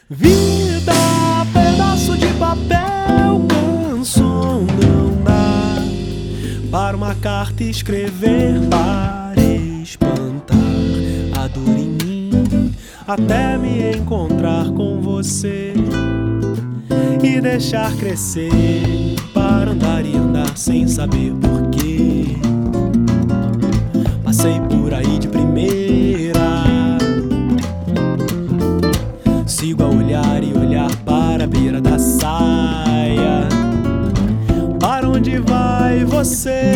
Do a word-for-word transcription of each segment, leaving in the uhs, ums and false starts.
Vida, pedaço de papel, canção não dá para uma carta escrever, para espantar a dor em mim, até me encontrar com você e deixar crescer, para andar e andar sem saber porquê. Passei por aí de primeira, sigo a olhar e olhar para a beira da saia. Para onde vai você?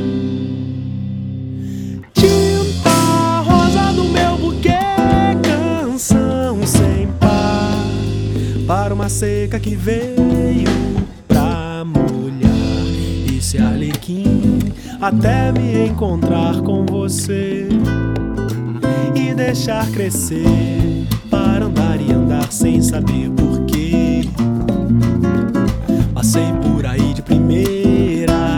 Tinta rosa do meu buquê, canção sem par, para uma seca que veio pra molhar esse arlequim, até me encontrar com você e deixar crescer, para andar e andar sem saber porquê. Passei por aí de primeira,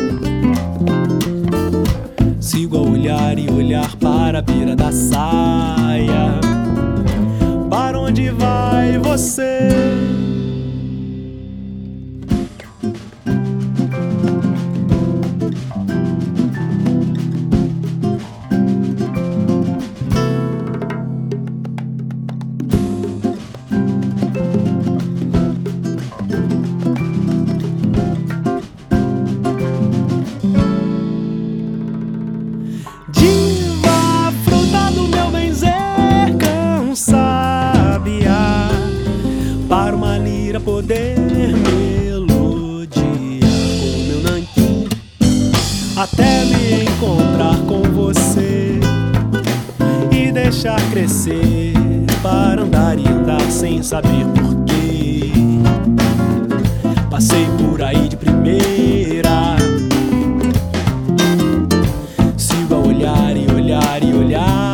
sigo a olhar e olhar para a beira da saia. Para onde vai você? Diva, fruta do meu benzer, cansabiá, para uma lira poder melodiar com meu nanquim, até me encontrar com você e deixar crescer, para andar e andar sem saber porquê. Passei por aí de primeira, olhar e olhar e olhar